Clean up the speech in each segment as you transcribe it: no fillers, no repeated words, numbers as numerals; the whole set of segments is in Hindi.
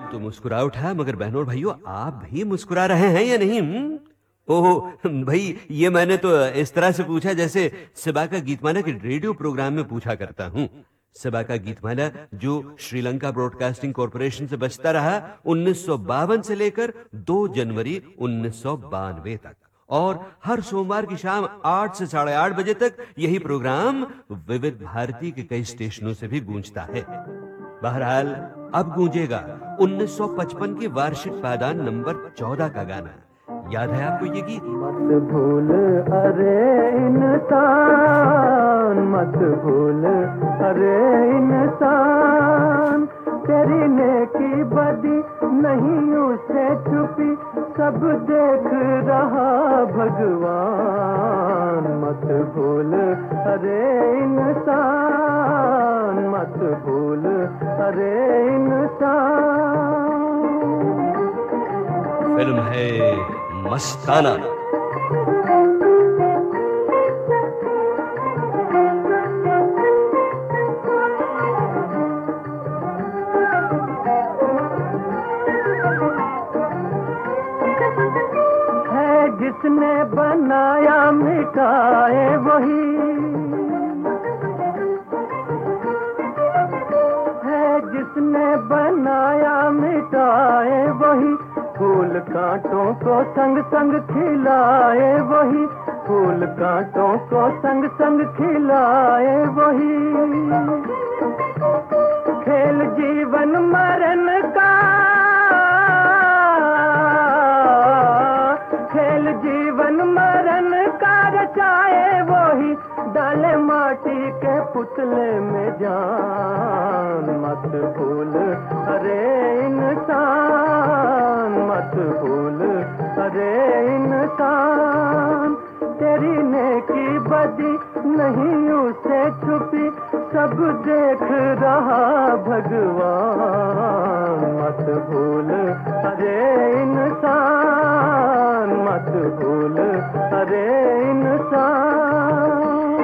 तो मुस्कुरा उठा, मगर बहनों और भाइयों, आप भी मुस्कुरा रहे हैं या नहीं? ओह भाई, ये मैंने तो इस तरह से पूछा जैसे सेबाका गीतमाला के रेडियो प्रोग्राम में पूछा करता हूं। सेबाका गीतमाला जो श्रीलंका ब्रॉडकास्टिंग कॉरपोरेशन से बजता रहा 1952 से लेकर 2 जनवरी 1992 तक, और हर सोमवार की शाम 8 से 8:30 बजे तक यही प्रोग्राम विविध भारती के कई स्टेशनों से भी गूंजता है। बहरहाल, अब गूंजेगा 1955 के वार्षिक पायदान नंबर 14 का गाना। याद है आपको ये गीत? मत भूल अरे इंसान, मत भूल अरे इंसान, तेरी नेकी बदी नहीं उसे छुपी, सब देख रहा भगवान। मत भूल अरे इंसान, मत भूल अरे इंसान। फिल्म है मस्ताना। है जिसने बनाया मिटाए वही, है जिसने बनाया मिटाए वही, फूल कांटों को संग संग खिलाए वही, फूल कांटों को संग संग खिलाए वही। खेल जीवन मरण का, खेल जीवन मरण का रचाए वही, डाले माटी के पुतले में जान। मत भूल अरे इंसान, मत भूल अरे इंसान, तेरी नेकी बदी नहीं उसे छुपी, सब देख रहा भगवान। मत भूल अरे इंसान, मत भूल अरे इंसान।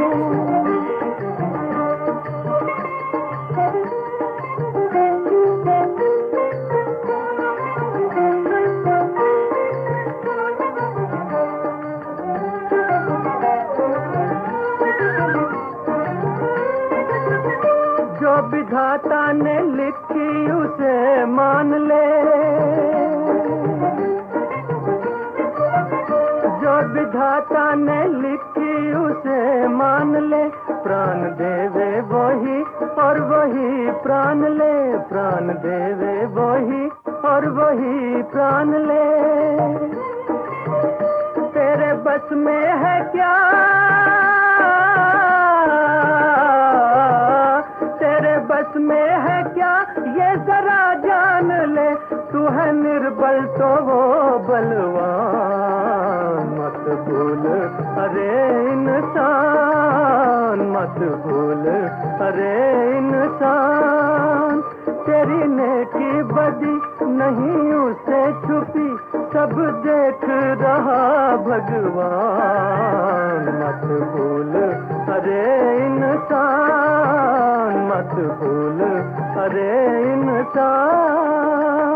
जो विधाता ने लिखी उसे मान ले, जो विधाता ने लिखी उसे मान ले, प्राण देवे वही और वही प्राण ले, प्राण देवे वही और वही प्राण ले। तेरे बस में है क्या, तेरे बस में है क्या ये जरा जान ले, तू है निर्बल तो वो बलवान। मत भूल अरे इंसान, मत भूल अरे इंसान, तेरी नेकी बदी नहीं उसे छुपी, सब देख रहा भगवान। मत भूल अरे इंसान, मत भूल अरे इंसान।